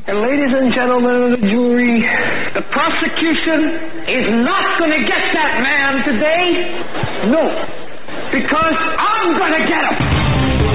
And ladies and gentlemen of the jury, the prosecution is not going to get that man today. No, because I'm going to get him.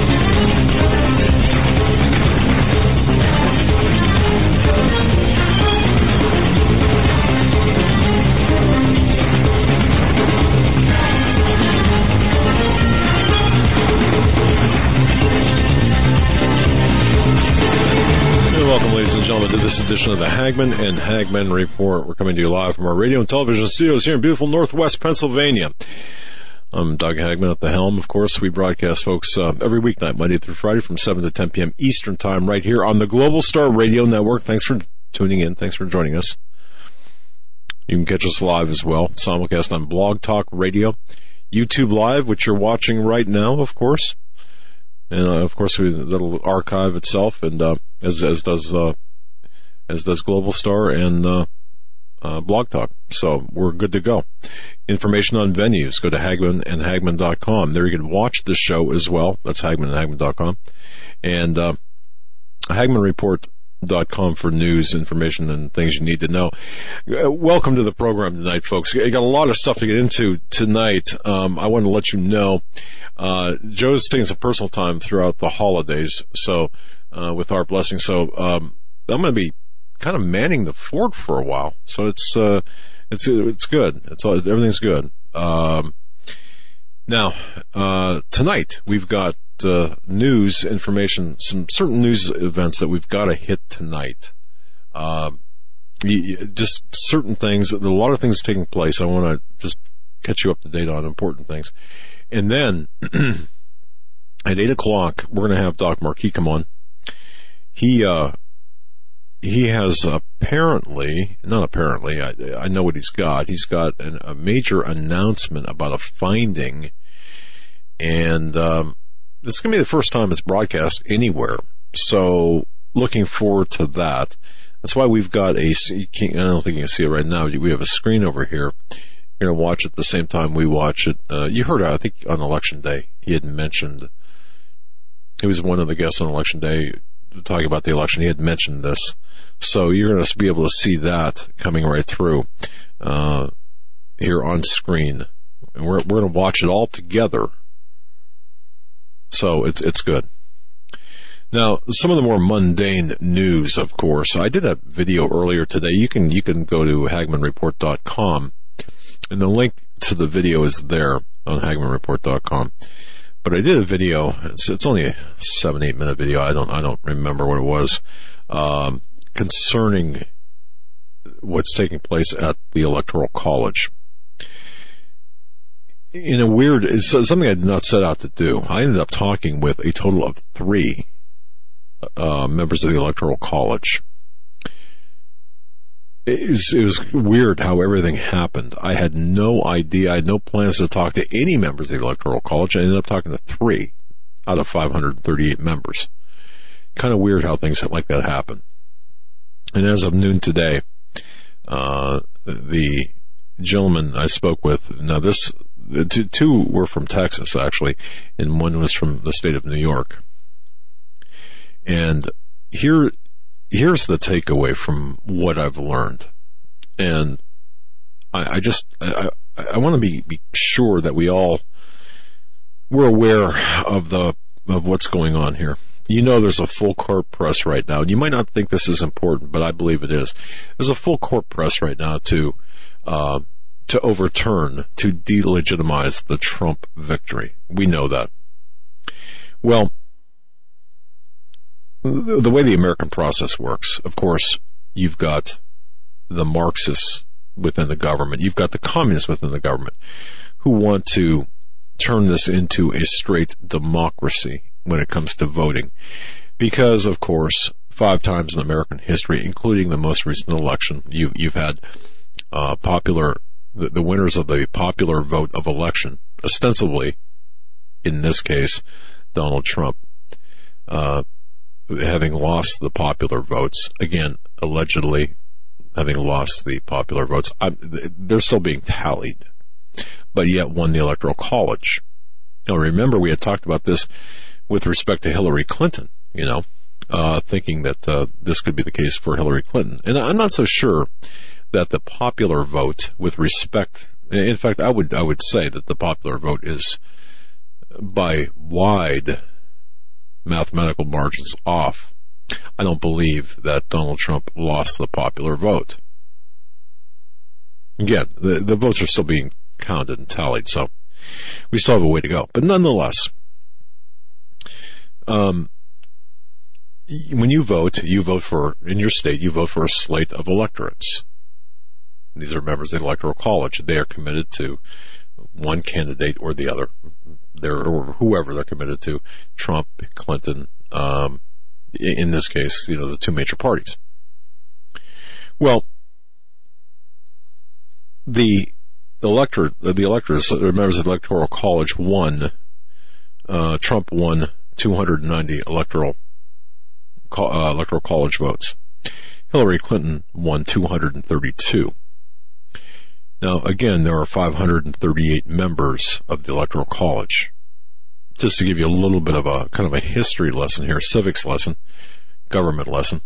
Welcome, ladies and gentlemen, to this edition of the Hagmann and Hagmann Report. We're coming to you live from our radio and television studios here in beautiful Northwest Pennsylvania. I'm Doug Hagmann at the helm. Of course, we broadcast, folks, every weeknight, Monday through Friday from 7 to 10 p.m. Eastern Time right here on the Global Star Radio Network. Thanks for tuning in. Thanks for joining us. You can catch us live as well, simulcast on Blog Talk Radio, YouTube Live, which you're watching right now, of course. And of course, that'll archive itself, and as does Global Star and Blog Talk. So we're good to go. Information on venues: go to HagmannandHagmann.com. There you can watch the show as well. That's HagmannandHagmann.com, and HagmannReport.com for news, information, and things you need to know. Welcome to the program tonight, folks. I got a lot of stuff to get into tonight. I want to let you know, Joe's taking some personal time throughout the holidays, so with our blessing. So I'm going to be kind of manning the fort for a while. So it's good. Everything's good. Now tonight we've got news, information, some certain news events that we've got to hit tonight. Just certain things. There are a lot of things taking place. I want to just catch you up to date on important things. And then at 8 o'clock, we're going to have Doc Marquis come on. He has apparently, not apparently, I know what he's got. He's got a major announcement about a finding, and this is going to be the first time it's broadcast anywhere. So looking forward to that. That's why we've got I don't think you can see it right now. We have a screen over here. You're going to watch it at the same time we watch it. You heard, I think, on Election Day, he had mentioned, he was one of the guests on Election Day talking about the election. He had mentioned this. So you're going to be able to see that coming right through here on screen. And we're going to watch it all together. So it's good. Now, some of the more mundane news, of course. I did a video earlier today. You can go to HagmannReport.com, and the link to the video is there on HagmannReport.com. But I did a video. It's only a 7-8 minute video. I don't remember what it was, concerning what's taking place at the Electoral College. In a weird, it's something I did not set out to do. I ended up talking with a total of 3 members of the Electoral College. It was weird how everything happened. I had no idea. I had no plans to talk to any members of the Electoral College. I ended up talking to 3 out of 538 members. Kind of weird how things like that happen. And as of noon today, the gentleman I spoke with, now two were from Texas, actually, and one was from the state of New York. And here's the takeaway from what I've learned. And I want to be sure that we're aware of what's going on here. You know, there's a full court press right now. You might not think this is important, but I believe it is. There's a full court press right now to overturn, to delegitimize the Trump victory. We know that. Well, the way the American process works, of course, you've got the Marxists within the government. You've got the communists within the government who want to turn this into a straight democracy when it comes to voting. Because, of course, 5 times in American history, including the most recent election, you've had the winners of the popular vote of election, ostensibly, in this case, Donald Trump, having lost the popular votes, again, allegedly having lost the popular votes. They're still being tallied, but yet won the Electoral College. Now, remember, we had talked about this with respect to Hillary Clinton, thinking that this could be the case for Hillary Clinton. And I'm not so sure that the popular vote, with respect, in fact, I would say that the popular vote is by wide mathematical margins off. I don't believe that Donald Trump lost the popular vote. Again, the votes are still being counted and tallied, so we still have a way to go. But nonetheless, when you vote for, in your state, you vote for a slate of electorates. These are members of the Electoral College. They are committed to one candidate or the other, or whoever they're committed to, Trump, Clinton, in this case, the two major parties. Well, the electors, the members of the Electoral College won, Trump won 290 Electoral College votes. Hillary Clinton won 232. Now, again, there are 538 members of the Electoral College. Just to give you a little bit of a kind of a history lesson here, civics lesson, government lesson.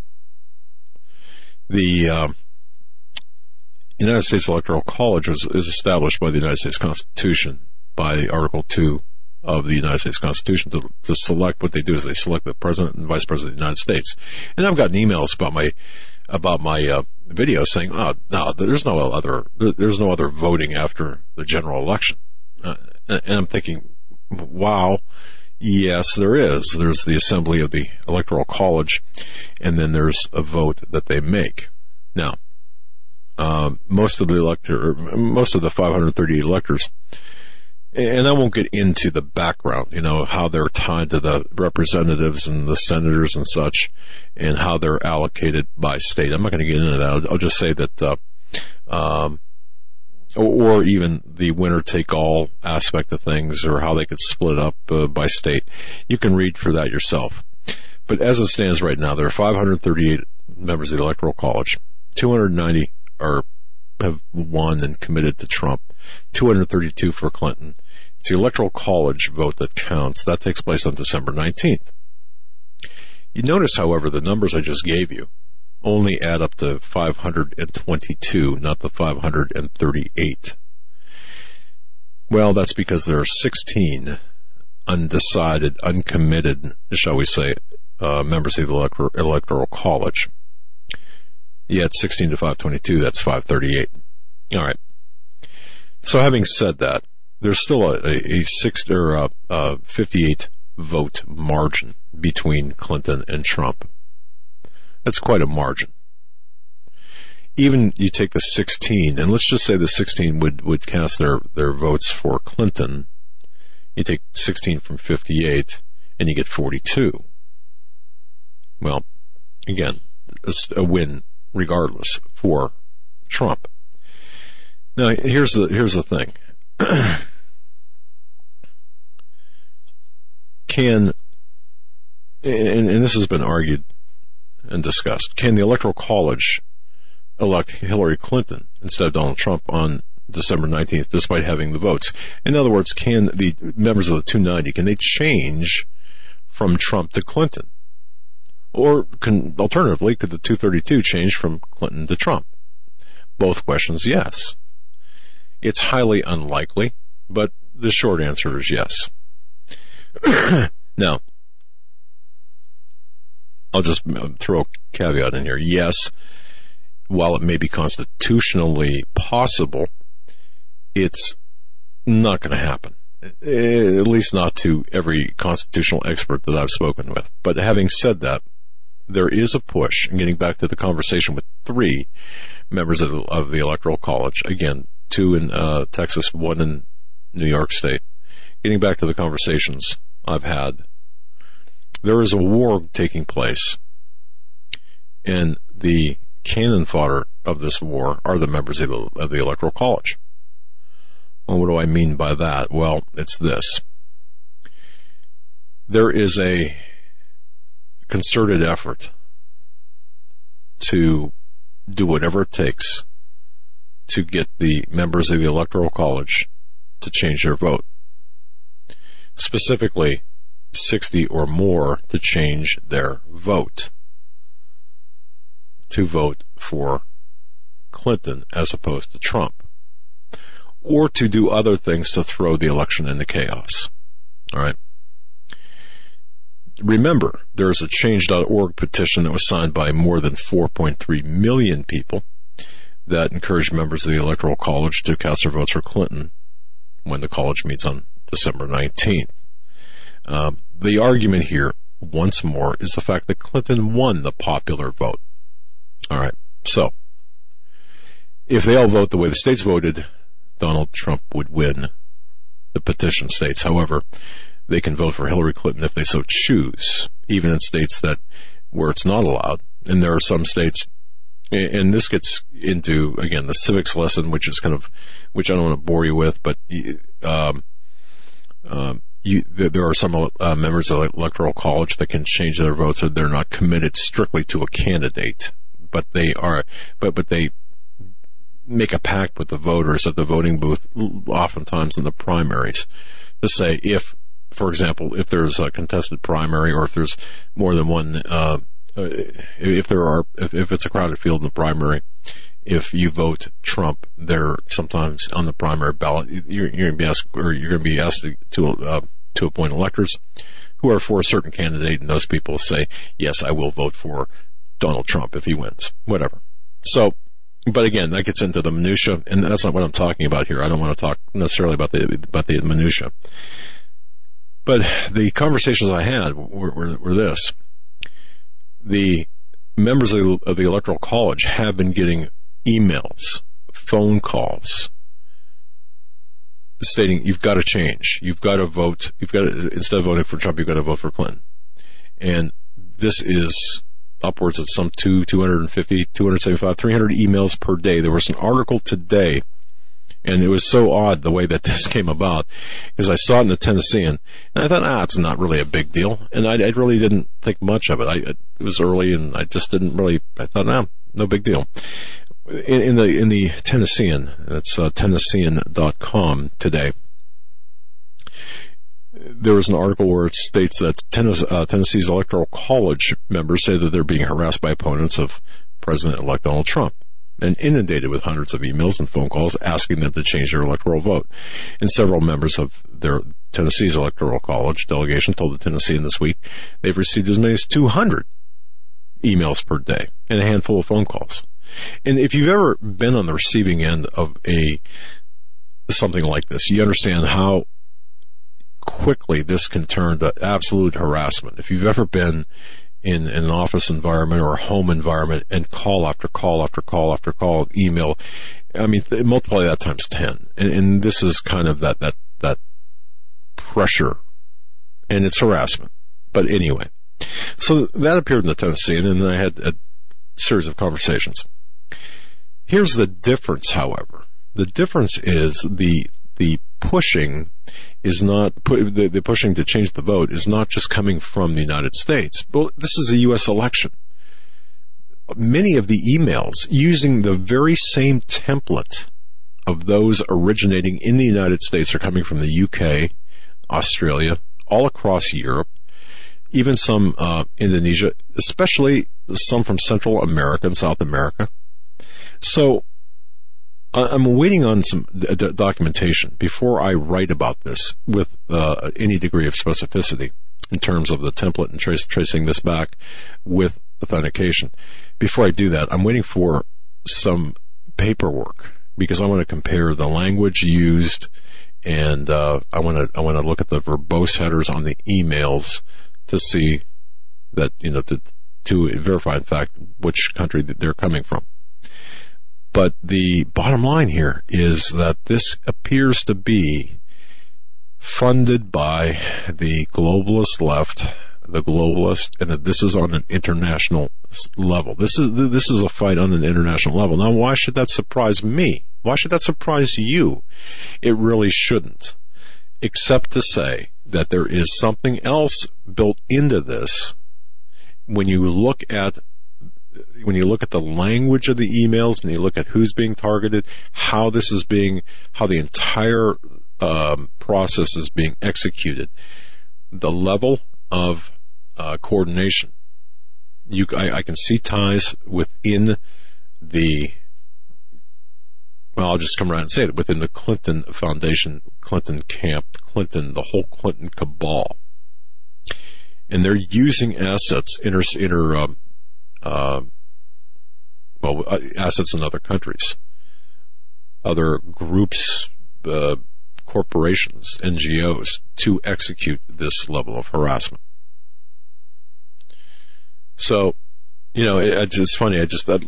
The United States Electoral College is established by the United States Constitution, by Article 2 of the United States Constitution, to select. What they do is they select the President and Vice President of the United States. And I've gotten emails about my video saying, "Oh, no, there's no other voting after the general election." And I'm thinking, wow, yes, there is. There's the assembly of the Electoral College, and then there's a vote that they make. Now, most of the 538 electors, and I won't get into the background, how they're tied to the representatives and the senators and such, and how they're allocated by state. I'm not going to get into that. I'll just say that, or even the winner-take-all aspect of things, or how they could split up by state. You can read for that yourself. But as it stands right now, there are 538 members of the Electoral College. 290 have won and committed to Trump. 232 for Clinton. It's the Electoral College vote that counts. That takes place on December 19th. You notice, however, the numbers I just gave you only add up to 522, not the 538. Well, that's because there are 16 undecided, uncommitted, shall we say, members of the Electoral College. You add 16 to 522, that's 538. All right. So having said that, there's still a 58 vote margin between Clinton and Trump. That's quite a margin. Even you take the 16, and let's just say the 16 would cast their votes for Clinton. You take 16 from 58, and you get 42. Well, again, a win regardless for Trump. Now, here's the thing. And this has been argued and discussed, can the Electoral College elect Hillary Clinton instead of Donald Trump on December 19th, despite having the votes? In other words, can the members of the 290, can they change from Trump to Clinton? Or alternatively, could the 232 change from Clinton to Trump? Both questions, yes. It's highly unlikely, but the short answer is yes. Now, I'll just throw a caveat in here. Yes, while it may be constitutionally possible, it's not going to happen. At least not to every constitutional expert that I've spoken with. But having said that, there is a push, and getting back to the conversation with 3 members of the Electoral College, again, 2 in Texas, 1 in New York State. Getting back to the conversations I've had, there is a war taking place, and the cannon fodder of this war are the members of the Electoral College. Well, what do I mean by that? Well, it's this. There is a concerted effort to do whatever it takes to get the members of the Electoral College to change their vote. Specifically, 60 or more to change their vote, to vote for Clinton as opposed to Trump, or to do other things to throw the election into chaos. All right. Remember, there is a Change.org petition that was signed by more than 4.3 million people that encouraged members of the Electoral College to cast their votes for Clinton when the college meets on December 19th. The argument here, once more, is the fact that Clinton won the popular vote. All right. So, if they all vote the way the states voted, Donald Trump would win. The petition states, however, they can vote for Hillary Clinton if they so choose, even in states where it's not allowed. And there are some states, and this gets into, again, the civics lesson, which I don't want to bore you with, but there are some members of the Electoral College that can change their votes, so they're not committed strictly to a candidate, but they make a pact with the voters at the voting booth, oftentimes in the primaries, to say for example, if there's a contested primary, or if there's more than one, if it's a crowded field in the primary, if you vote Trump, there sometimes on the primary ballot, you're going to be asked to appoint electors who are for a certain candidate, and those people say, yes, I will vote for Donald Trump if he wins, whatever. So, but again, that gets into the minutia, and that's not what I'm talking about here. I don't want to talk necessarily about the minutia. But the conversations I had were this. The members of the Electoral College have been getting emails, phone calls, stating you've got to change. You've got to vote. Instead of voting for Trump, you've got to vote for Clinton. And this is upwards of some 250, 275, 300 emails per day. There was an article today, and it was so odd the way that this came about, because I saw it in the Tennessean, and I thought, it's not really a big deal. And I really didn't think much of it. It was early, and I just didn't really, I thought, no big deal. In the Tennessean, that's Tennessean.com today, there was an article where it states that Tennessee's Electoral College members say that they're being harassed by opponents of President-elect Donald Trump and inundated with hundreds of emails and phone calls asking them to change their electoral vote. And several members of their Tennessee's Electoral College delegation told the Tennessean this week they've received as many as 200 emails per day and a handful of phone calls. And if you've ever been on the receiving end of something like this, you understand how quickly this can turn to absolute harassment. If you've ever been in an office environment or a home environment and call after call after call after call, email, I mean, multiply that times 10. And this is kind of that pressure, and it's harassment. But anyway, so that appeared in the Tennessean, and then I had a series of conversations. Here's the difference, however. The difference is the pushing is not the pushing to change the vote is not just coming from the United States. But this is a U.S. election. Many of the emails using the very same template of those originating in the United States are coming from the UK, Australia, all across Europe, even some Indonesia, especially some from Central America and South America. So I'm waiting on some documentation before I write about this with any degree of specificity in terms of the template and tracing this back with authentication. Before I do that, I'm waiting for some paperwork because I want to compare the language used, and I want to look at the verbose headers on the emails to see that, to verify in fact which country that they're coming from. But the bottom line here is that this appears to be funded by the globalist left, the globalist, and that this is on an international level. This is a fight on an international level. Now, why should that surprise me? Why should that surprise you? It really shouldn't, except to say that there is something else built into this. When you look at the language of the emails and you look at who's being targeted, how the entire process is being executed, the level of coordination. I can see ties within the, well, I'll just come around and say it, within the Clinton Foundation, Clinton camp, the whole Clinton cabal. And they're using assets, assets in other countries, other groups, corporations, NGOs, to execute this level of harassment. So, it's funny. Let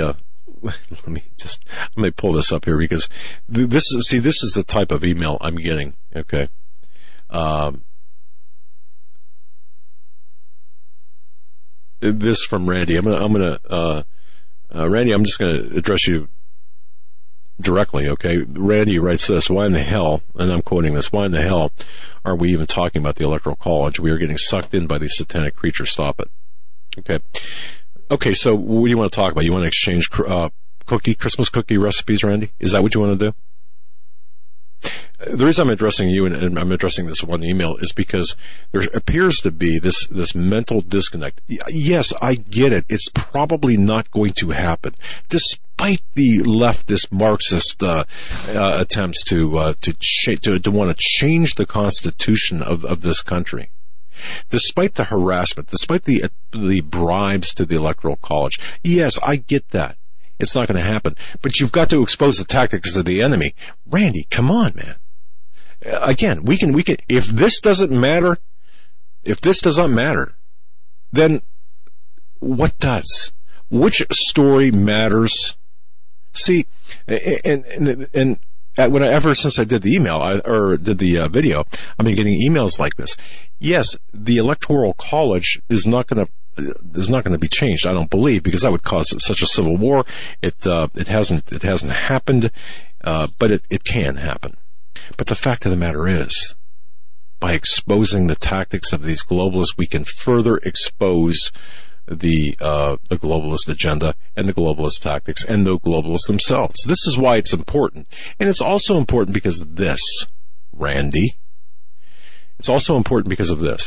me pull this up here, because this is the type of email I'm getting. Okay. This from Randy. Randy, I'm just gonna address you directly, okay? Randy writes this: why in the hell, and I'm quoting this, why in the hell are we even talking about the Electoral College? We are getting sucked in by these satanic creatures. Stop it. Okay, so what do you want to talk about? You want to exchange Christmas cookie recipes, Randy? Is that what you want to do? The reason I'm addressing you and I'm addressing this one email is because there appears to be this mental disconnect. Yes, I get it. It's probably not going to happen, despite the leftist Marxist attempts to want to change the Constitution of this country. Despite the harassment, despite the bribes to the Electoral College. Yes, I get that. It's not going to happen. But you've got to expose the tactics of the enemy. Randy, come on, man. Again, we can, if this doesn't matter, then what does? Which story matters? See, and ever since I did the email, did the video, I've been getting emails like this. Yes, the Electoral College is not going to be changed, I don't believe, because that would cause such a civil war. It hasn't happened, but it can happen. But the fact of the matter is, by exposing the tactics of these globalists, we can further expose the globalist agenda and the globalist tactics and the globalists themselves. This is why it's important. And it's also important because of this, Randy. It's also important because of this.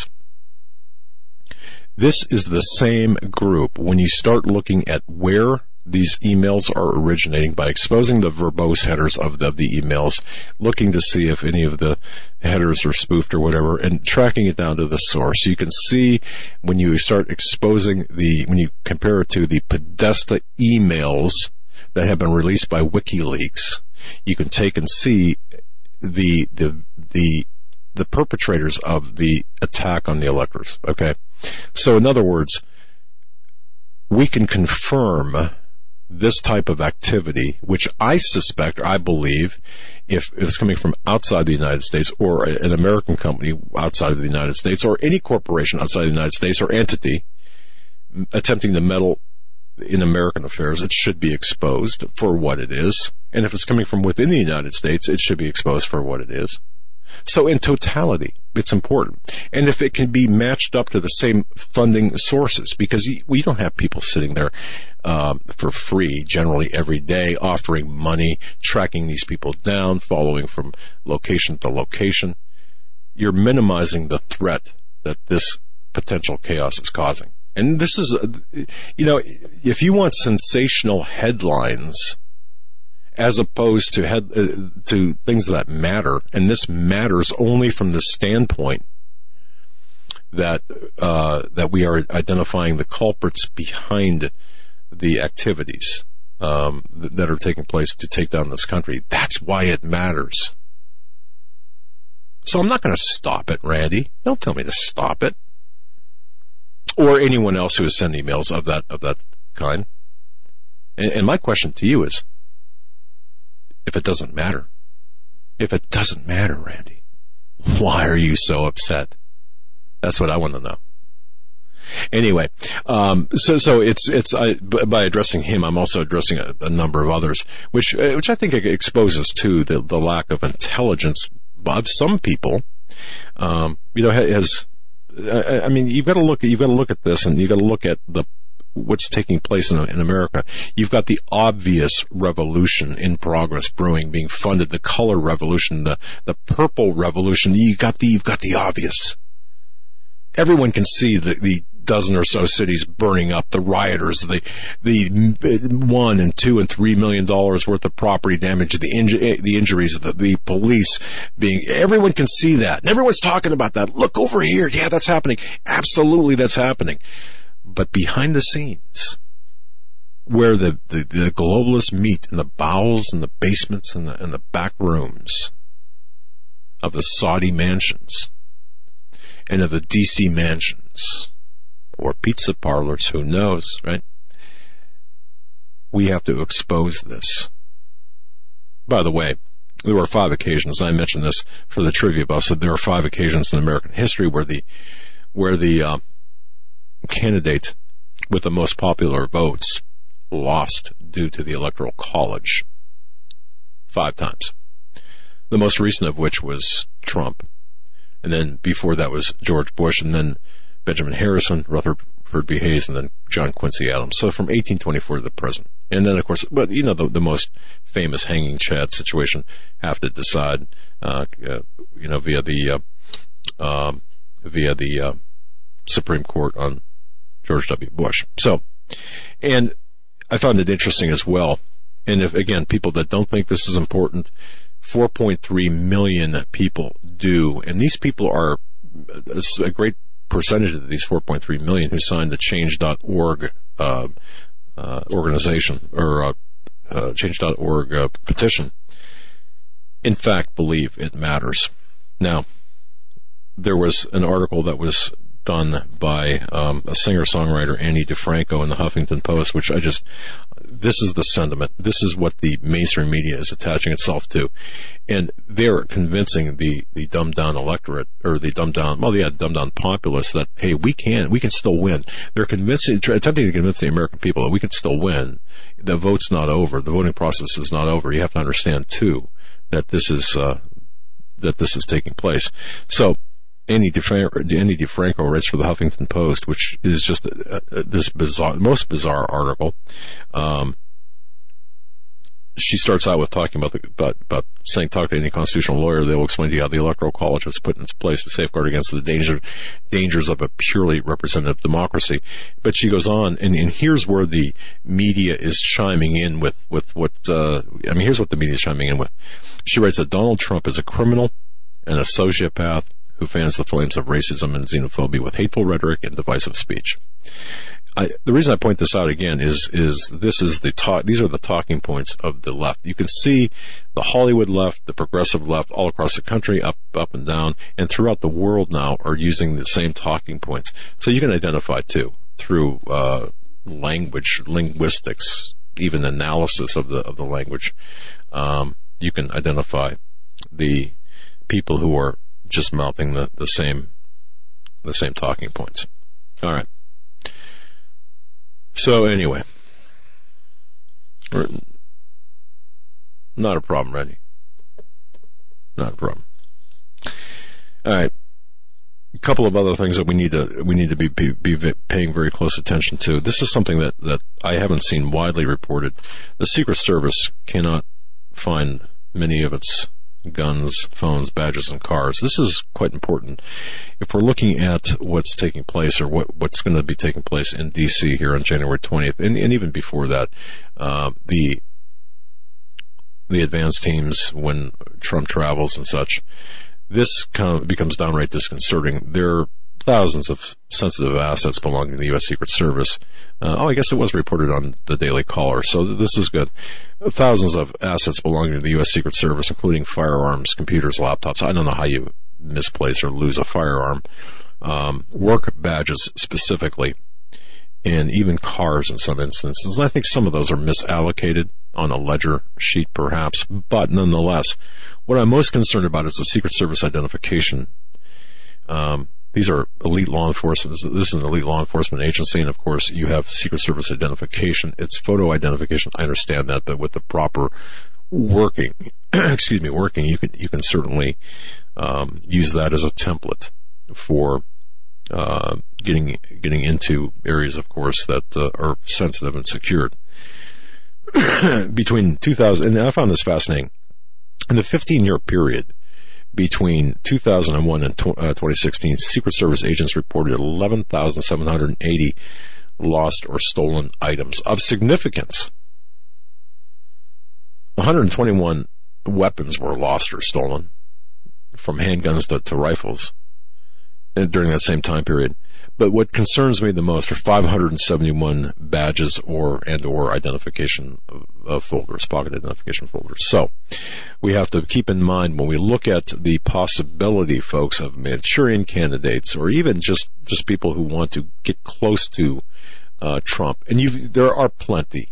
This is the same group. When you start looking at where these emails are originating, by exposing the verbose headers of the emails, looking to see if any of the headers are spoofed or whatever, and tracking it down to the source, you can see when you start exposing when you compare it to the Podesta emails that have been released by WikiLeaks, you can take and see the perpetrators of the attack on the electors. Okay, so in other words, we can confirm this type of activity, which I suspect, or I believe, if it's coming from outside the United States, or an American company outside of the United States, or any corporation outside the United States, or entity attempting to meddle in American affairs, it should be exposed for what it is. And if it's coming from within the United States, it should be exposed for what it is. So in totality, it's important. And if it can be matched up to the same funding sources, because we don't have people sitting there for free, generally every day, offering money, tracking these people down, following from location to location. You're minimizing the threat that this potential chaos is causing. And this is, if you want sensational headlines, as opposed to things that matter, and this matters only from the standpoint that we are identifying the culprits behind the activities that are taking place to take down this country. That's why it matters. So I'm not going to stop it, Randy. Don't tell me to stop it, or anyone else who has sent emails of that kind. And my question to you is, if it doesn't matter, Randy, why are you so upset? That's what I want to know. Anyway, so it's by addressing him, I'm also addressing a number of others, which I think exposes to the lack of intelligence of some people. You've got to look at this, and you've got to look at what's taking place in America. You've got the obvious revolution in progress brewing, being funded, the color revolution, the purple revolution. You've got the obvious. Everyone can see the dozen or so cities burning up, the rioters, the $1 and $2 and $3 million worth of property damage, the injuries, the police being, everyone can see that. And everyone's talking about that. Look over here. Yeah, that's happening. Absolutely, that's happening. But behind the scenes, where the globalists meet in the bowels and the basements and the back rooms of the Saudi mansions and of the DC mansions, or pizza parlors, who knows, right? We have to expose this. By the way, there were 5 occasions, I mentioned this for the trivia buff, so there are 5 occasions in American history where the candidate with the most popular votes lost due to the Electoral College. 5 times. The most recent of which was Trump. And then before that was George Bush, and then Benjamin Harrison, Rutherford B. Hayes, and then John Quincy Adams. So from 1824 to the present. And then, of course, but you know, the most famous hanging Chad situation, have to decide, via the Supreme Court on George W. Bush. So, and I found it interesting as well. And if, again, people that don't think this is important, 4.3 million people do. And these people are a great percentage of these 4.3 million who signed the Change.org organization, or Change.org petition, in fact believe it matters. Now, there was an article that was done by a singer-songwriter, Annie DeFranco, in the Huffington Post, which this is the sentiment. This is what the mainstream media is attaching itself to. And they're convincing the dumbed-down electorate, or the dumbed-down populace that, hey, we can still win. They're attempting to convince the American people that we can still win. The vote's not over. The voting process is not over. You have to understand, too, that this is taking place. So, Annie DeFranco writes for the Huffington Post, which is just this most bizarre article. She starts out with talking about saying, talk to any constitutional lawyer. They will explain to you how the Electoral College was put in its place to safeguard against the dangers of a purely representative democracy. But she goes on, and here's where the media is chiming in with what, here's what the media is chiming in with. She writes that Donald Trump is a criminal and a sociopath who fans the flames of racism and xenophobia with hateful rhetoric and divisive speech. The reason I point this out again is these are the talking points of the left. You can see the Hollywood left, the progressive left, all across the country, up and down, and throughout the world now are using the same talking points. So you can identify too through linguistics, even analysis of the language. You can identify the people who are just mouthing the same talking points. All right. So anyway, not a problem, Randy. Not a problem. All right. A couple of other things that we need to be paying very close attention to. This is something that I haven't seen widely reported. The Secret Service cannot find many of its guns, phones, badges, and cars. This is quite important. If we're looking at what's taking place, or what's going to be taking place in D.C. here on January 20th, and even before that, the advance teams, when Trump travels and such, this kind of becomes downright disconcerting. There are thousands of sensitive assets belonging to the U.S. Secret Service. I guess it was reported on the Daily Caller, so this is good. Thousands of assets belonging to the U.S. Secret Service, including firearms, computers, laptops. I don't know how you misplace or lose a firearm. Work badges specifically, and even cars in some instances. And I think some of those are misallocated on a ledger sheet, perhaps. But nonetheless, what I'm most concerned about is the Secret Service identification. These are elite law enforcement. This is an elite law enforcement agency, and of course, you have Secret Service identification. It's photo identification. I understand that, but with the proper working, you can certainly use that as a template for getting into areas, of course, that are sensitive and secured. Between 2000, and I found this fascinating, in the 15-year period between 2001 and 2016, Secret Service agents reported 11,780 lost or stolen items of significance. 121 weapons were lost or stolen, from handguns to rifles, during that same time period. But what concerns me the most are 571 badges or identification folders, pocket identification folders. So we have to keep in mind when we look at the possibility, folks, of Manchurian candidates, or even just people who want to get close to Trump, and there are plenty.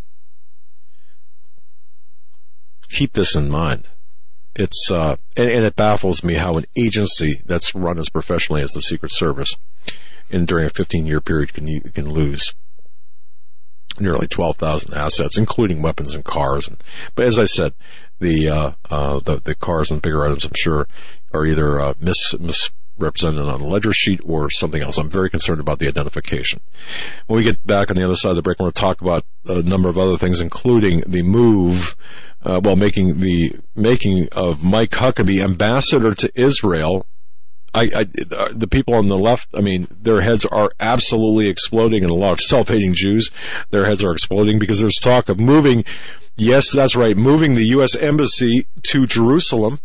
Keep this in mind. It's and it baffles me how an agency that's run as professionally as the Secret Service, and during a 15-year period, can lose nearly 12,000 assets, including weapons and cars. But as I said, the cars and bigger items, I'm sure, are either misrepresented on a ledger sheet or something else. I'm very concerned about the identification. When we get back on the other side of the break, we're going to talk about a number of other things, including the move, making of Mike Huckabee ambassador to Israel. The people on the left, I mean, their heads are absolutely exploding, and a lot of self-hating Jews, their heads are exploding because there's talk of moving, yes, that's right, moving the U.S. Embassy to Jerusalem.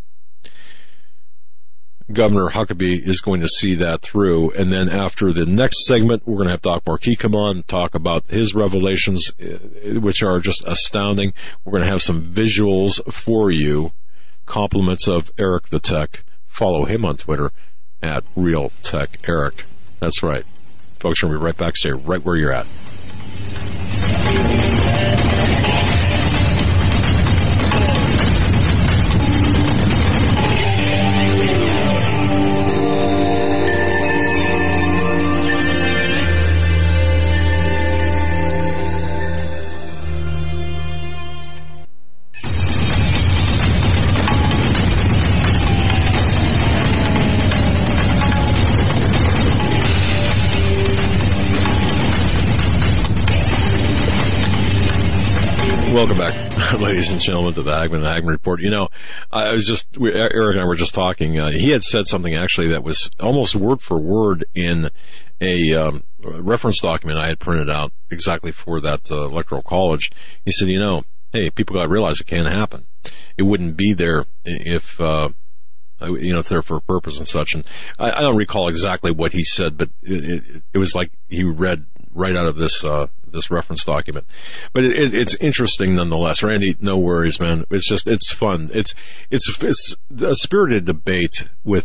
Governor Huckabee is going to see that through. And then after the next segment, we're going to have Doc Marquis come on and talk about his revelations, which are just astounding. We're going to have some visuals for you, compliments of Eric the Tech. Follow him on Twitter at RealTechEric. That's right. Folks, we're going to be right back. Stay right where you're at. Welcome back, ladies and gentlemen, to the Hagmann Report. You know, Eric and I were just talking. He had said something actually that was almost word for word in a reference document I had printed out exactly for that electoral college. He said, hey, people got to realize it can't happen. It wouldn't be there if it's there for a purpose and such. And I don't recall exactly what he said, but it was like he read right out of this reference document. But it's interesting nonetheless. Randy, no worries, man. It's fun. It's a spirited debate with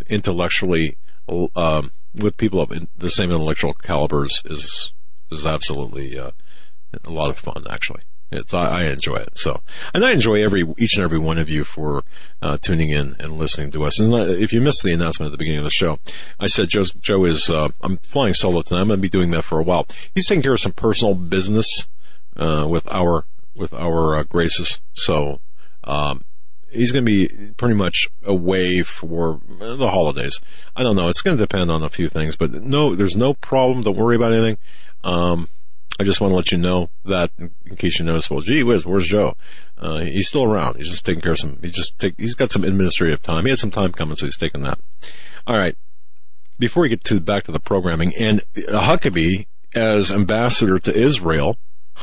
with people of the same intellectual calibers is absolutely a lot of fun, actually. I enjoy it. So, and I enjoy each and every one of you for tuning in and listening to us. And if you missed the announcement at the beginning of the show, I said Joe is I'm flying solo tonight. I'm going to be doing that for a while. He's taking care of some personal business with our graces. So he's going to be pretty much away for the holidays. I don't know. It's going to depend on a few things, but no, there's no problem. Don't worry about anything. I just want to let you know that in case you notice, well, gee whiz, where's Joe? He's still around. He's just taking care of he's got some administrative time. He had some time coming, so he's taking that. All right. Before we get back to the programming, and Huckabee as ambassador to Israel,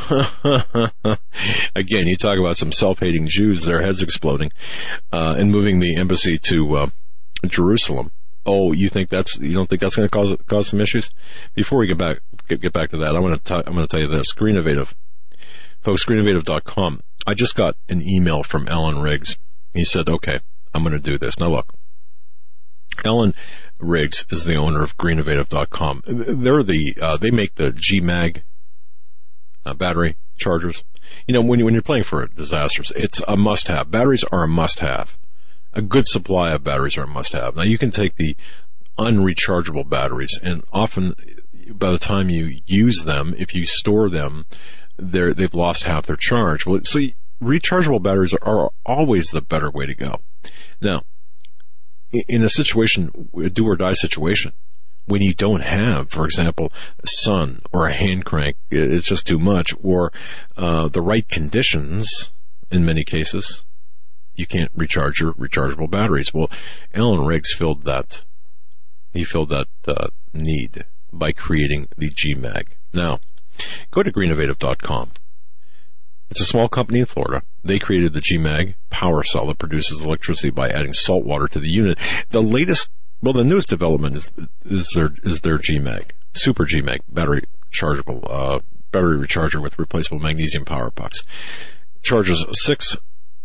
again, you talk about some self-hating Jews, their heads exploding, and moving the embassy to Jerusalem. Oh, you don't think that's going to cause some issues? Before we get back to that, I'm going to tell you this. Greennovative, folks, greennovative.com. I just got an email from Alan Riggs. He said, "Okay, I'm going to do this." Now look, Alan Riggs is the owner of greennovative.com. They make the GMAG battery chargers. When you're playing for disasters, it's a must-have. Batteries are a must-have. A good supply of batteries are a must-have. Now, you can take the unrechargeable batteries, and often by the time you use them, if you store them, they've lost half their charge. Well, so rechargeable batteries are always the better way to go. Now, in a do-or-die situation, when you don't have, for example, a sun or a hand crank, it's just too much, or the right conditions in many cases, you can't recharge your rechargeable batteries. Well, Alan Riggs filled that. He filled that need by creating the GMAG. Now, go to greennovative.com. It's a small company in Florida. They created the GMAG power cell that produces electricity by adding salt water to the unit. The newest development is their GMAG, Super GMAG, battery recharger with replaceable magnesium power pucks. Charges 6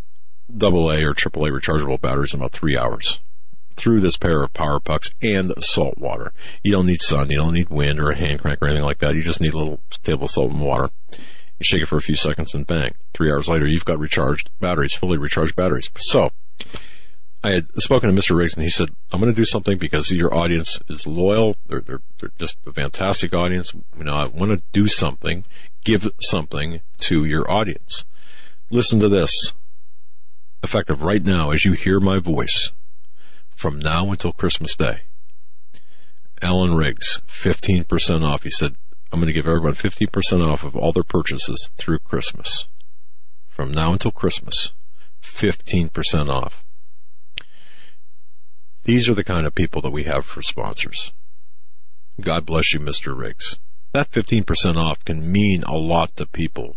AA or AAA rechargeable batteries in about 3 hours through this pair of power pucks and salt water. You don't need sun, you don't need wind or a hand crank or anything like that. You just need a little table of salt and water. You shake it for a few seconds and bang. 3 hours later, you've got recharged batteries, fully recharged batteries. So, I had spoken to Mr. Riggs and he said, I'm going to do something because your audience is loyal. They're just a fantastic audience. I want to do something, give something to your audience. Listen to this. Effective right now as you hear my voice. From now until Christmas Day. Alan Riggs, 15% off. He said, I'm going to give everyone 15% off of all their purchases through Christmas. From now until Christmas, 15% off. These are the kind of people that we have for sponsors. God bless you, Mr. Riggs. That 15% off can mean a lot to people.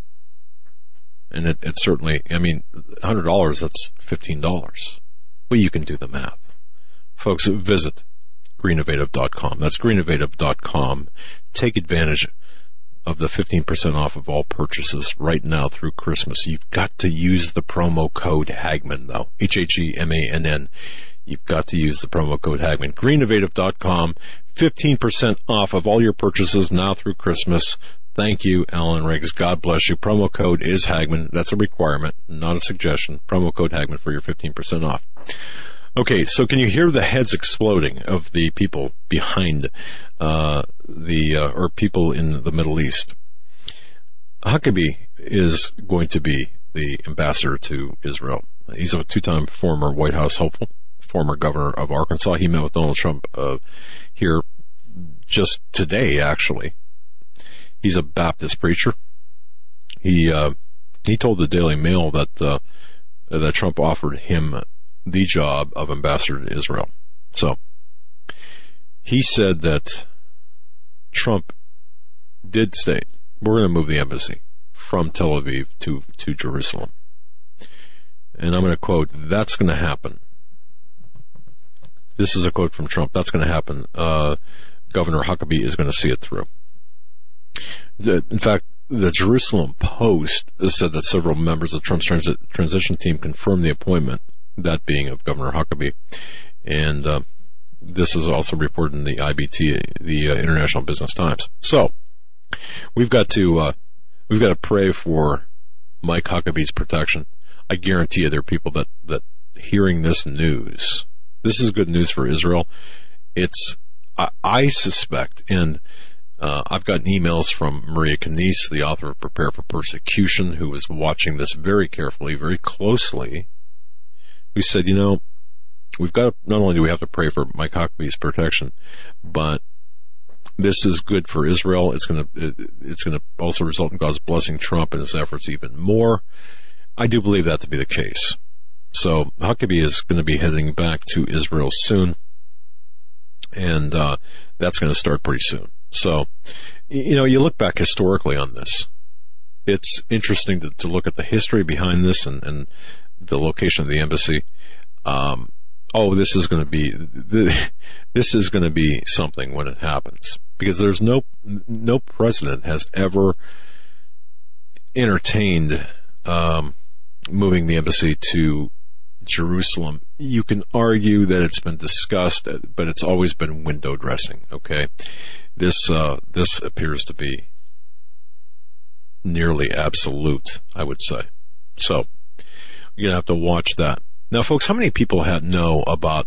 And it certainly, $100, that's $15. Well, you can do the math. Folks, visit greennovative.com. That's greennovative.com. Take advantage of the 15% off of all purchases right now through Christmas. You've got to use the promo code Hagmann, though. HAGMANN. You've got to use the promo code Hagmann. greennovative.com. 15% off of all your purchases now through Christmas. Thank you, Alan Riggs. God bless you. Promo code is Hagmann. That's a requirement, not a suggestion. Promo code Hagmann for your 15% off. Okay, so can you hear the heads exploding of the people behind or people in the Middle East? Huckabee is going to be the ambassador to Israel. He's a two-time former White House hopeful, former governor of Arkansas. He met with Donald Trump here just today, actually. He's a Baptist preacher. He told the Daily Mail that Trump offered him the job of ambassador to Israel. So he said that Trump did state, we're going to move the embassy from Tel Aviv to Jerusalem. And I'm going to quote, that's going to happen. This is a quote from Trump. That's going to happen. Governor Huckabee is going to see it through. In fact, the Jerusalem Post said that several members of Trump's transition team confirmed the appointment, that being of Governor Huckabee. And this is also reported in the IBT, the International Business Times. So we've got to pray for Mike Huckabee's protection. I guarantee you there are people that hearing this news, this is good news for Israel. I suspect, and I've gotten emails from Maria Canise, the author of Prepare for Persecution, who is watching this very carefully, very closely, who said, we've got to, not only do we have to pray for Mike Huckabee's protection, but this is good for Israel. It's going to also result in God's blessing Trump and his efforts even more. I do believe that to be the case. So Huckabee is going to be heading back to Israel soon, and that's going to start pretty soon. So, you look back historically on this. It's interesting to look at the history behind this and the location of the embassy. This is going to be something when it happens, because there's no president has ever entertained moving the embassy to Jerusalem. You can argue that it's been discussed, but it's always been window dressing. Okay, this appears to be nearly absolute, I would say. So you're gonna have to watch that. Now, folks, how many people know about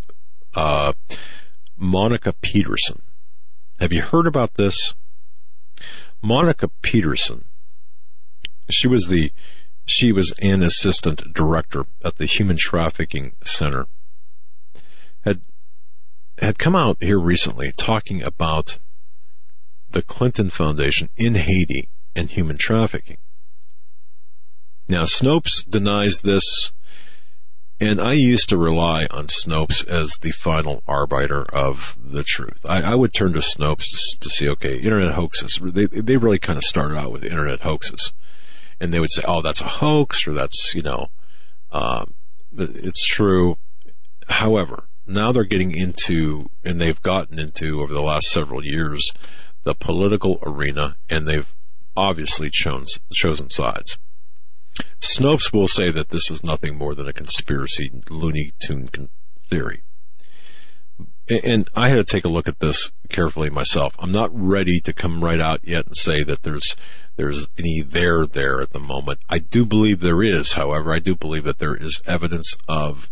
Monica Peterson? Have you heard about this? Monica Peterson. She was an assistant director at the Human Trafficking Center. Had come out here recently talking about the Clinton Foundation in Haiti and human trafficking. Now, Snopes denies this. And I used to rely on Snopes as the final arbiter of the truth. I would turn to Snopes to see, okay, internet hoaxes. They really kind of started out with internet hoaxes. And they would say, oh, that's a hoax, or that's, it's true. However, now they're getting into, and they've gotten into over the last several years, the political arena, and they've obviously chosen sides. Snopes will say that this is nothing more than a conspiracy Looney Tune theory. And I had to take a look at this carefully myself. I'm not ready to come right out yet and say that there's any there at the moment. I do believe there is, however. I do believe that there is evidence of,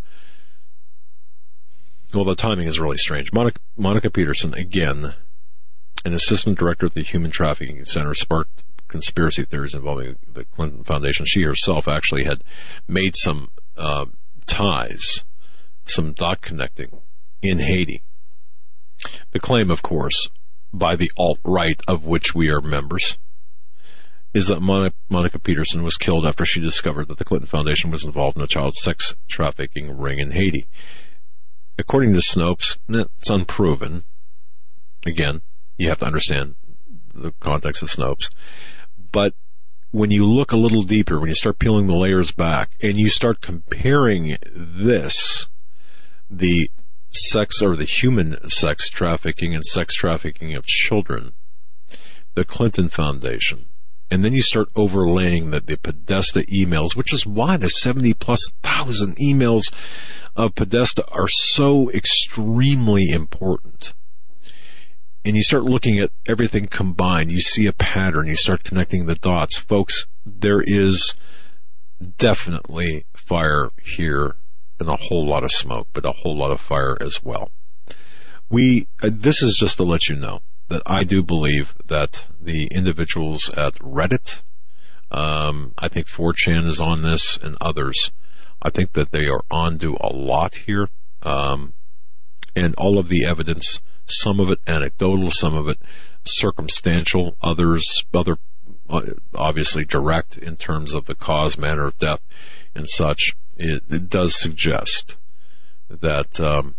well, the timing is really strange. Monica Peterson, again, an assistant director at the Human Trafficking Center, sparked conspiracy theories involving the Clinton Foundation. She herself actually had made some ties, some dot connecting in Haiti. The claim, of course, by the alt-right, of which we are members, is that Monica Peterson was killed after she discovered that the Clinton Foundation was involved in a child sex trafficking ring in Haiti. According to Snopes, it's unproven. Again, you have to understand the context of Snopes. But when you look a little deeper, when you start peeling the layers back, and you start comparing this, the sex or the human sex trafficking and sex trafficking of children, the Clinton Foundation, and then you start overlaying the Podesta emails, which is why the 70,000+ emails of Podesta are so extremely important. And you start looking at everything combined, you see a pattern, you start connecting the dots. Folks, there is definitely fire here and a whole lot of smoke, but a whole lot of fire as well. This is just to let you know that I do believe that the individuals at Reddit, I think 4chan is on this, and others, I think that they are onto a lot here. And all of the evidence, some of it anecdotal, some of it circumstantial, other obviously direct in terms of the cause, manner of death, and such. It does suggest that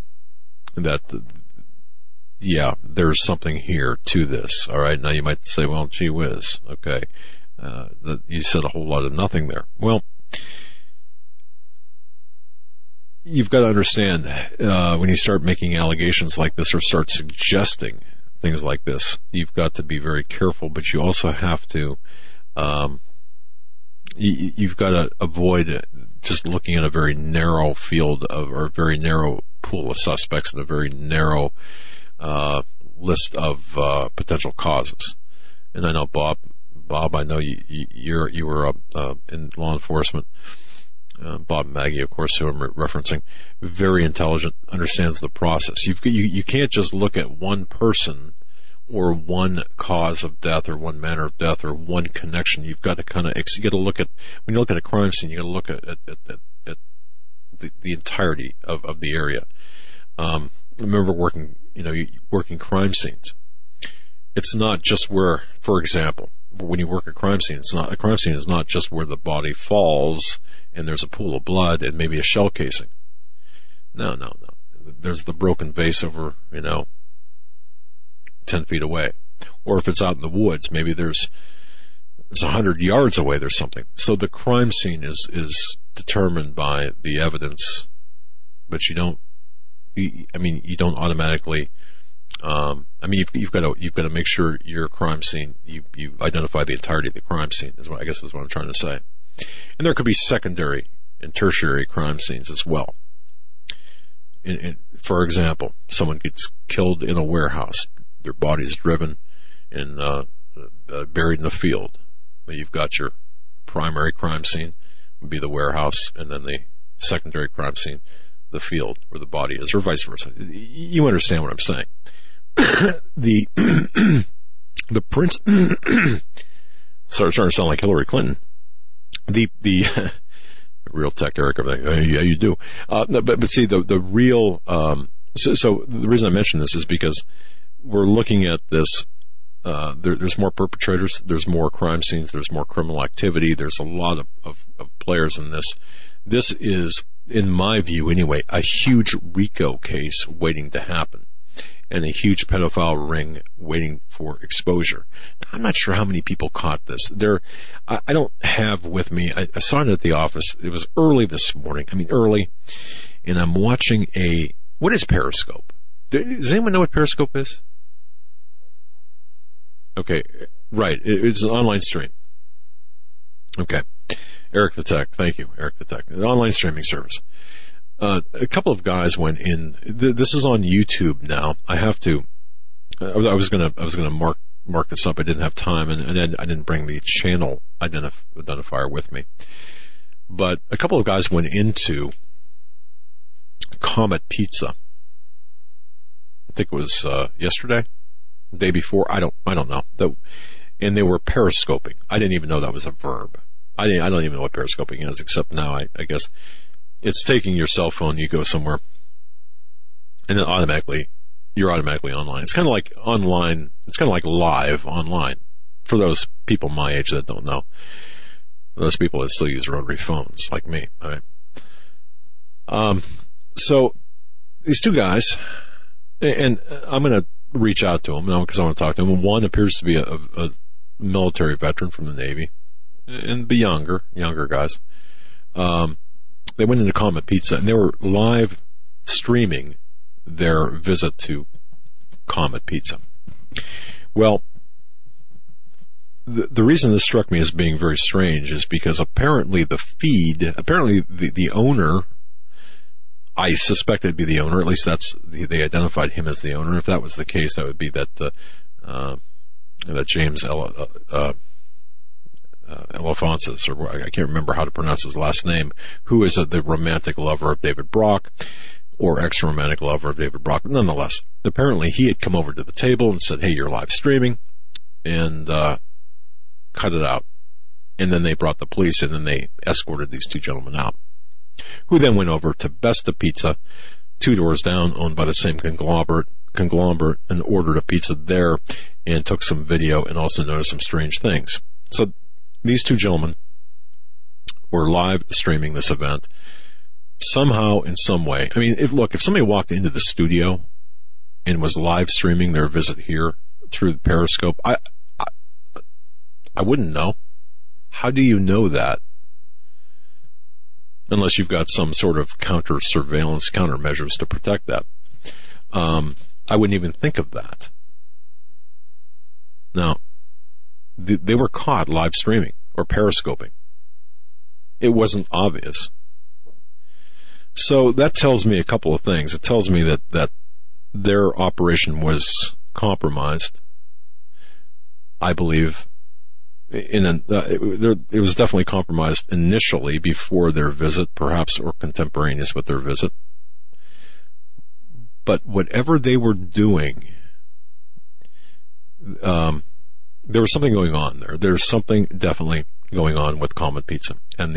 there's something here to this. All right, now you might say, well, gee whiz, okay, you said a whole lot of nothing there. Well, you've got to understand, when you start making allegations like this or start suggesting things like this, you've got to be very careful, but you also have to, you've got to avoid just looking at a very narrow field or a very narrow pool of suspects and a very narrow list of potential causes. And I know Bob, I know you were in law enforcement. Bob Maggie, of course, who I'm referencing, very intelligent, understands the process. You can't just look at one person or one cause of death or one manner of death or one connection. You've got to you got to look at, when you look at a crime scene, you got to look at the entirety of the area. I remember working crime scenes. It's not just where, for example, when you work a crime scene, a crime scene is not just where the body falls and there's a pool of blood and maybe a shell casing. No. There's the broken vase over, 10 feet away. Or if it's out in the woods, maybe it's 100 yards away, there's something. So the crime scene is determined by the evidence, but you don't automatically, you've got to make sure your crime scene, you identify the entirety of the crime scene, is what I'm trying to say. And there could be secondary and tertiary crime scenes as well. For example, someone gets killed in a warehouse. Their body's driven and buried in a field. Well, you've got your primary crime scene, would be the warehouse, and then the secondary crime scene, the field where the body is, or vice versa. You understand what I'm saying. The prince, starting to sound like Hillary Clinton. The real tech, Eric, yeah, you do. But see, the real, so the reason I mention this is because we're looking at this, there's more perpetrators, there's more crime scenes, there's more criminal activity, there's a lot of players in this. This is in my view anyway, a huge RICO case waiting to happen and a huge pedophile ring waiting for exposure. I'm not sure how many people caught this. I don't have with me, I saw it at the office. It was early this morning. Early. And I'm watching what is Periscope? Does anyone know what Periscope is? Okay. Right. It's an online stream. Okay. Eric the Tech. Thank you, Eric the Tech. An online streaming service. A couple of guys went in. This is on YouTube now. I have to. I was gonna mark this up. I didn't have time, and I didn't bring the channel identifier with me. But a couple of guys went into Comet Pizza. I think it was yesterday, the day before. I don't know. And they were periscoping. I didn't even know that was a verb. I don't even know what periscoping is, except now I guess it's taking your cell phone, you go somewhere, and then you're automatically online. It's kind of like online. It's kind of like live online for those people my age that don't know. Those people that still use rotary phones, like me. All right. So these two guys, and I'm going to reach out to them now because I want to talk to them. One appears to be a military veteran from the Navy, and the younger guys. They went into Comet Pizza, and they were live streaming their visit to Comet Pizza. Well, the reason this struck me as being very strange is because apparently the owner, I suspect it'd be the owner, at least they identified him as the owner. If that was the case, that would be that James Elafonsis, or I can't remember how to pronounce his last name, who is the romantic lover of David Brock, or ex-romantic lover of David Brock. Nonetheless, apparently he had come over to the table and said, "Hey, you're live streaming," and cut it out. And then they brought the police in and they escorted these two gentlemen out, who then went over to Besta Pizza, 2 doors down, owned by the same conglomerate, and ordered a pizza there and took some video and also noticed some strange things. So these two gentlemen were live streaming this event somehow, in some way. If somebody walked into the studio and was live streaming their visit here through the Periscope, I wouldn't know. How do you know that? Unless you've got some sort of counter-surveillance, countermeasures to protect that. I wouldn't even think of that. Now, they were caught live streaming or periscoping. It wasn't obvious. So that tells me a couple of things. It tells me that their operation was compromised. I believe it was definitely compromised initially before their visit, perhaps, or contemporaneous with their visit. But whatever they were doing, there was something going on there. There's something definitely going on with Comet Pizza. And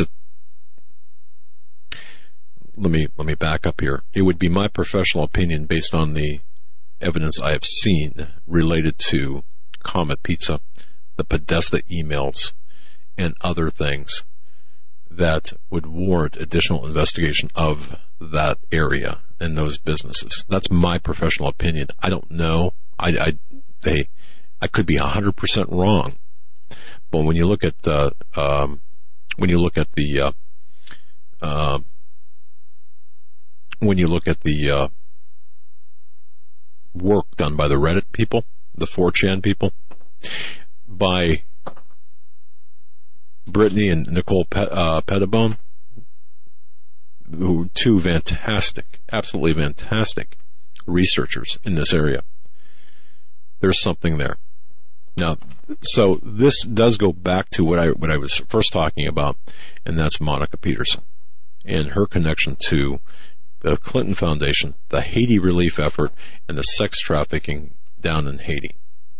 let me back up here. It would be my professional opinion, based on the evidence I have seen related to Comet Pizza, the Podesta emails, and other things, that would warrant additional investigation of that area and those businesses. That's my professional opinion. I don't know. I could be 100% wrong. But when you look at the work done by the Reddit people, the 4chan people, by Brittany and Nicole Pettibone, who are two fantastic, absolutely fantastic researchers in this area. There's something there. Now, so this does go back to what I was first talking about, and that's Monica Peterson and her connection to the Clinton Foundation, the Haiti relief effort, and the sex trafficking down in Haiti.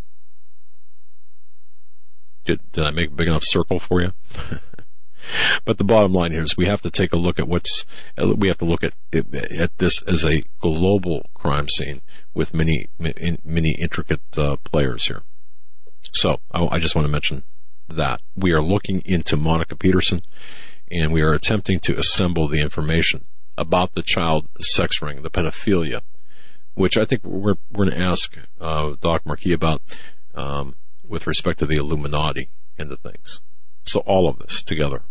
Did I make a big enough circle for you? But the bottom line here is we have to take a look at we have to look at this as a global crime scene with many intricate players here. So I just want to mention that we are looking into Monica Peterson and we are attempting to assemble the information about the child sex ring, the pedophilia, which I think we're going to ask Doc Marquis about with respect to the Illuminati and the things. So all of this together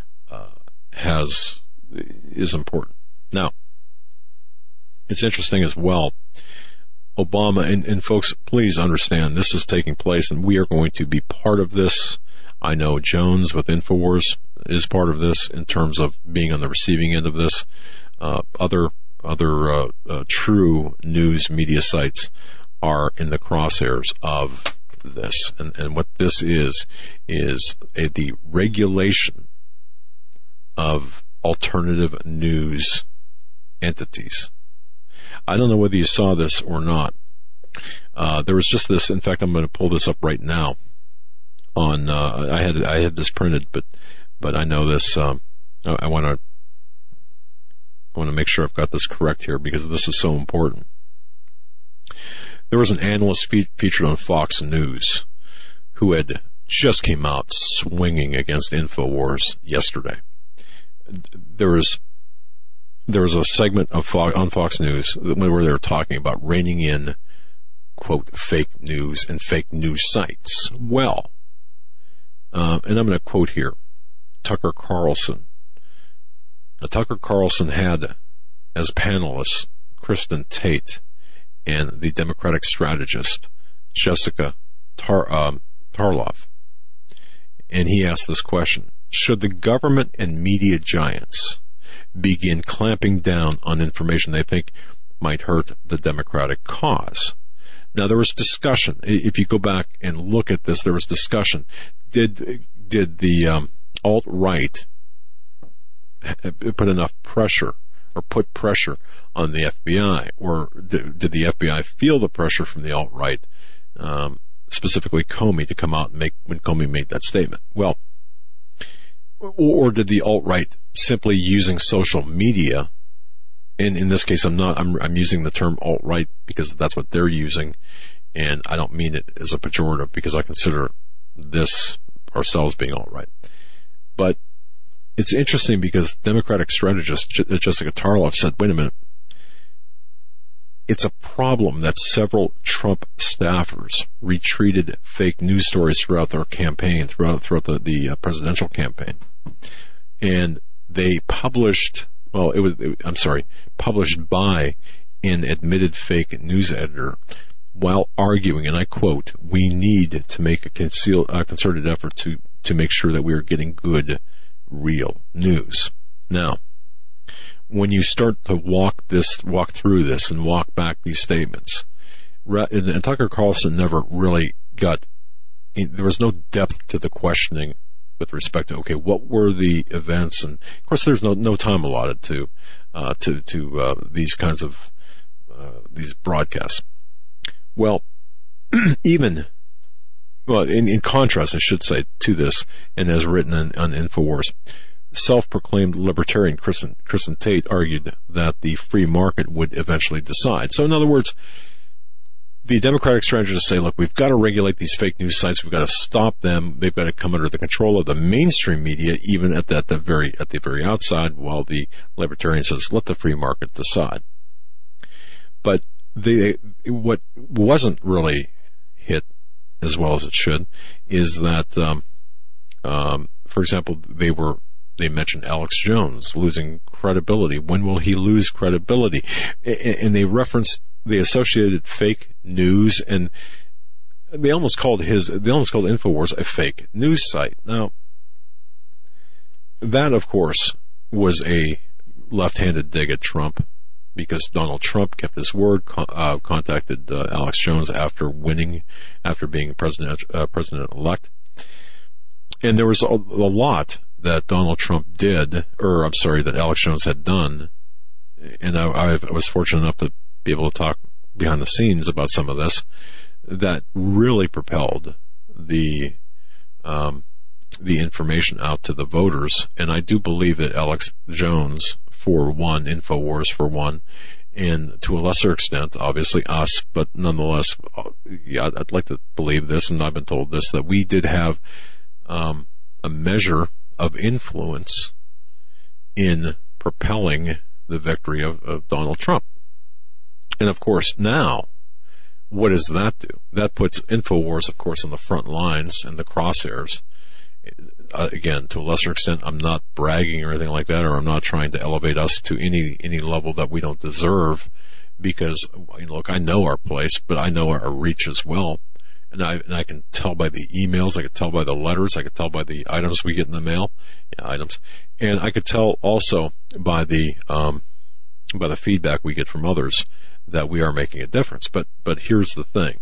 is important. Now, it's interesting as well. Obama, and folks, please understand this is taking place, and we are going to be part of this. I know Jones with InfoWars is part of this in terms of being on the receiving end of this. Other true news media sites are in the crosshairs of this, and what this is the regulation of alternative news entities. I don't know whether you saw this or not. There was just this. In fact, I'm going to pull this up right now. On I had this printed, but I know this. I want to make sure I've got this correct here because this is so important. There was an analyst featured on Fox News who had just came out swinging against InfoWars yesterday. There was a segment of on Fox News where they were talking about reining in, quote, fake news and fake news sites. Well, and I'm going to quote here, Tucker Carlson. Tucker Carlson had as panelists Kristen Tate and the Democratic strategist Jessica Tarlov. And he asked this question: should the government and media giants begin clamping down on information they think might hurt the Democratic cause? Now, there was discussion. If you go back and look at this, there was discussion. Did the alt-right put enough pressure or put pressure on the FBI, or did the FBI feel the pressure from the alt-right, specifically Comey, to come out and when Comey made that statement? Well, or did the alt-right simply using social media, and in this case I'm using the term alt-right because that's what they're using, and I don't mean it as a pejorative because I consider this ourselves being alt-right. But it's interesting because Democratic strategist Jessica Tarlov said, wait a minute, it's a problem that several Trump staffers retweeted fake news stories throughout their campaign, throughout the presidential campaign. And they published by an admitted fake news editor while arguing, and I quote, "We need to make a concerted effort to make sure that we are getting good, real news." Now, when you start to walk through this and walk back these statements, and Tucker Carlson never really there was no depth to the questioning with respect to, okay, what were the events? And of course, there's no time allotted to these kinds of these broadcasts. Well, in contrast, I should say, to this, and as written on InfoWars, self-proclaimed libertarian Kristen Tate argued that the free market would eventually decide. So in other words, the Democratic strategists say, look, we've got to regulate these fake news sites. We've got to stop them. They've got to come under the control of the mainstream media, even at the very outside, while the libertarian says, let the free market decide. But what wasn't really hit as well as it should is that, for example, they mentioned Alex Jones losing credibility. When will he lose credibility? And they associated fake news, and they almost called InfoWars a fake news site. Now, that, of course, was a left-handed dig at Trump, because Donald Trump kept his word, contacted Alex Jones after being president-elect. And there was a lot that Donald Trump that Alex Jones had done, and I was fortunate enough to be able to talk behind the scenes about some of this, that really propelled the information out to the voters. And I do believe that Alex Jones, for one, InfoWars for one, and to a lesser extent, obviously us, but nonetheless, yeah, I'd like to believe this, and I've been told this, that we did have a measure of influence in propelling the victory of Donald Trump. And of course, now, what does that do? That puts InfoWars, of course, on the front lines and the crosshairs. Again, to a lesser extent, I'm not bragging or anything like that, or I'm not trying to elevate us to any level that we don't deserve, because, look, I know our place, but I know our reach as well. And I can tell by the emails, I can tell by the letters, I can tell by the items we get in the mail, items, and I could tell also by the feedback we get from others that we are making a difference. But here's the thing: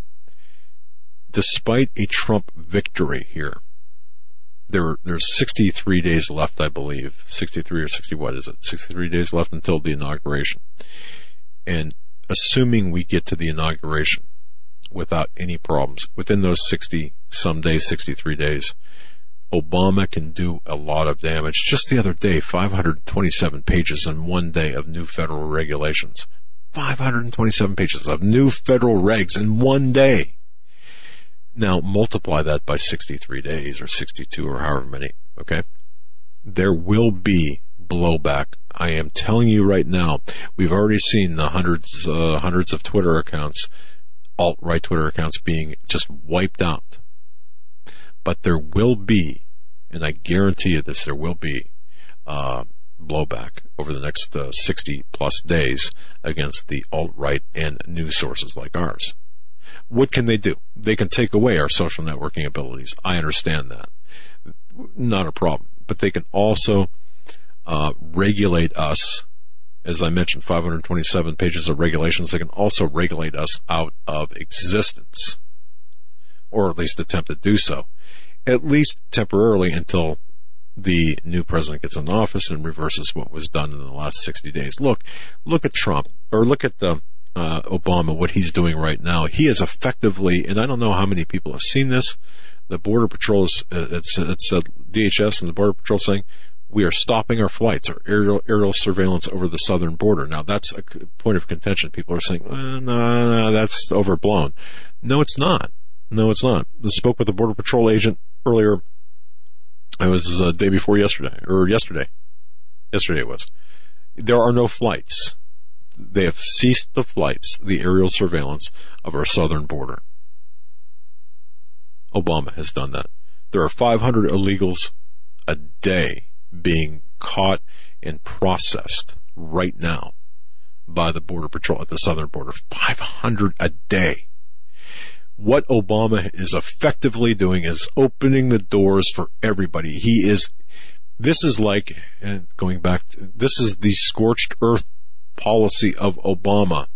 despite a Trump victory here, there's 63 days left, I believe, 63 or 60. What is it? 63 days left until the inauguration, and assuming we get to the inauguration without any problems, within those 60-some days, 63 days, Obama can do a lot of damage. Just the other day, 527 pages in one day of new federal regulations. 527 pages of new federal regs in one day. Now, multiply that by 63 days or 62 or however many, okay? There will be blowback. I am telling you right now, we've already seen the hundreds of Twitter accounts, alt-right Twitter accounts, being just wiped out. But there will be, and I guarantee you this, there will be blowback over the next 60-plus days against the alt-right and news sources like ours. What can they do? They can take away our social networking abilities. I understand that. Not a problem. But they can also regulate us. As I mentioned, 527 pages of regulations. They can also regulate us out of existence, or at least attempt to do so, at least temporarily, until the new president gets in office and reverses what was done in the last 60 days. Look at Trump, or look at Obama, what he's doing right now. He is effectively, and I don't know how many people have seen this, the Border Patrol, it's DHS and the Border Patrol saying, we are stopping our flights, our aerial surveillance over the southern border. Now, that's a point of contention. People are saying, no, that's overblown. No, it's not. I spoke with a Border Patrol agent earlier. It was the day before yesterday, or yesterday. Yesterday it was. There are no flights. They have ceased the flights, the aerial surveillance of our southern border. Obama has done that. There are 500 illegals a day being caught and processed right now by the Border Patrol at the southern border. 500 a day. What Obama is effectively doing is opening the doors for everybody. This is like, and going back, this is the scorched earth policy of Obama,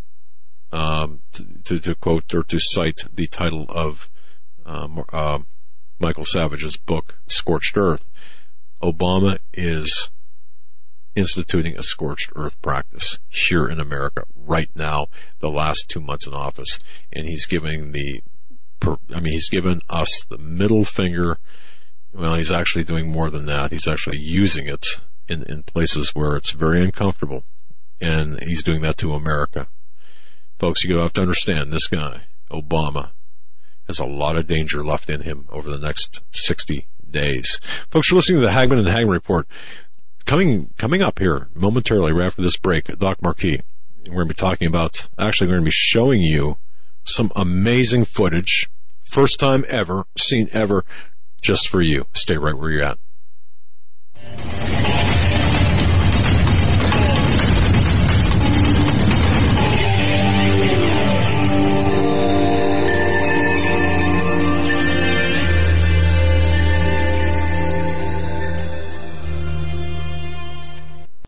to quote or to cite the title of Michael Savage's book, Scorched Earth. Obama is instituting a scorched earth practice here in America right now, the last 2 months in office, and he's given us the middle finger. Well, he's actually doing more than that. He's actually using it in places where it's very uncomfortable, and he's doing that to America. Folks, you have to understand, this guy, Obama, has a lot of danger left in him over the next 60 days. Folks, you're listening to the Hagmann and Hagmann Report. Coming up here momentarily right after this break, Doc Marquis. We're going to be talking about, actually, we're going to be showing you some amazing footage, first time ever, seen ever, just for you. Stay right where you're at.